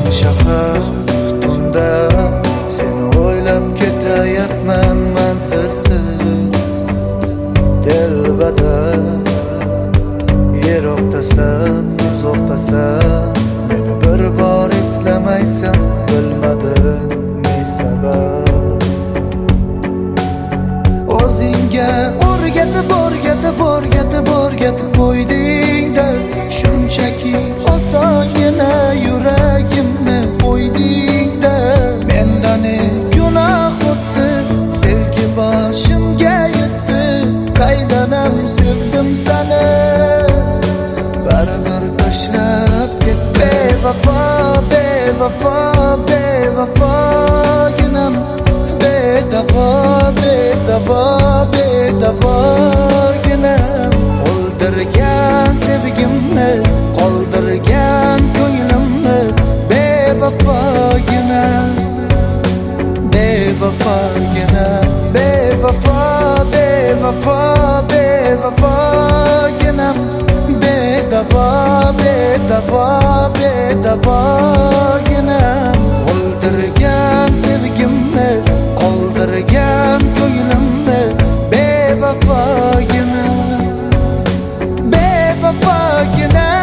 shahar tunda seni o'ylab ketayapman manzilsiz. Dilbadar yiroqdasan, uzoqdasan, meni bir bor eslamaysan, bilmadim ne sabab. O'zingga o'rgatib qo'yding-da, shunchaki osongina yuragimni qo'yding-da. Mendan gunoh o'tdi, sevgi boshimga yetdi, qaydanam sevdim seni, baribir tashlab ketdi. Bevafoginam, bedafoginam, o'ldirgan sevgimni, qoldirgan ko'nglimni. Bevafoginam, bevafoginam, bedafoginam, o'ldirgan sevgimni, qoldirgan ko'nglimni. Bevafoginam, bevafoginam.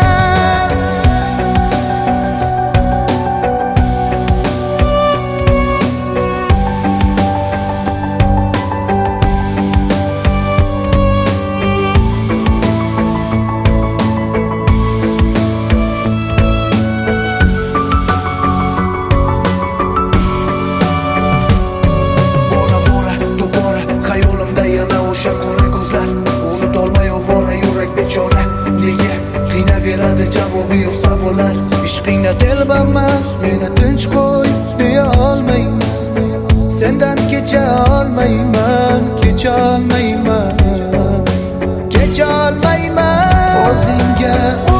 Qora ko'zlar, unutolmay ovora yurak bechora. Nega qiynaveradi javobi yo'q savollar. Ishqingda telbaman, meni tinch qo'y deya olmayman. Sendan kecha olmayman. O'zingga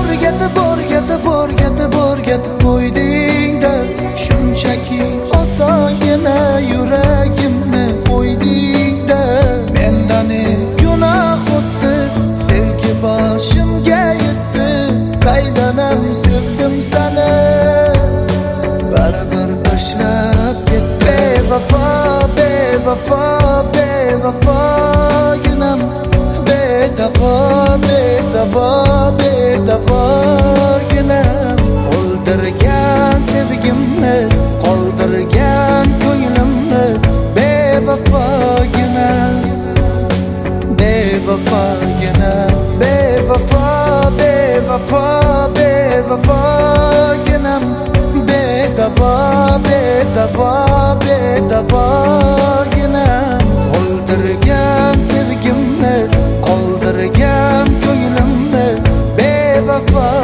o'rgatib qo'yding-da, shunchaki osongina yuragimni qo'yding-da. Mendan gunoh o'tdi, sevgi boshimga yetdi, qaydanam sevdim seni, baribir tashlab ketdi. Bevafoginam, bedafoginam, o'ldirgan sevgimni, qoldirgan ko'nglimni. Bevafoginam, bevafoginam, bedafoginam, o'ldirgan sevgimni, qoldirgan ko'nglimni. Bevafo